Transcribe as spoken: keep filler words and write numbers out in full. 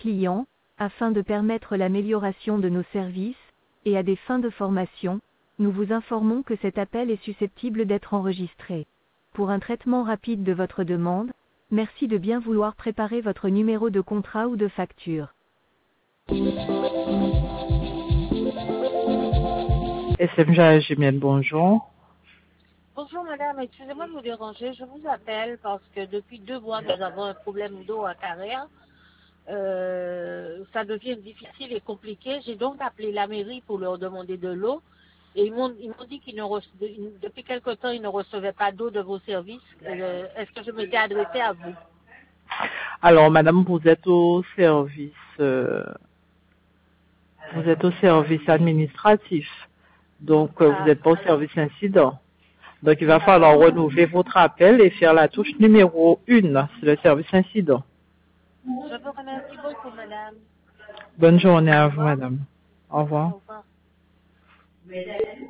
clients, afin de permettre l'amélioration de nos services, et à des fins de formation, nous vous informons que cet appel est susceptible d'être enregistré. Pour un traitement rapide de votre demande, merci de bien vouloir préparer votre numéro de contrat ou de facture. S M J Gémienne, bonjour. Bonjour madame, excusez-moi de vous déranger, je vous appelle parce que depuis deux mois nous avons un problème d'eau à Carrière. Euh, ça devient difficile et compliqué. J'ai donc appelé la mairie pour leur demander de l'eau et ils m'ont ils m'ont dit qu'ils ne recevaient, depuis quelque temps ils ne recevaient pas d'eau de vos services. Euh, Est-ce que je m'étais adressée à vous? Alors madame, vous êtes au service euh, vous êtes au service administratif. Donc euh, vous Ah, n'êtes pas au service incident. Donc il va falloir renouveler votre appel et faire la touche numéro un sur le service incident. je vous remercie beaucoup madame. Bonne journée à vous madame. Au revoir. Au revoir.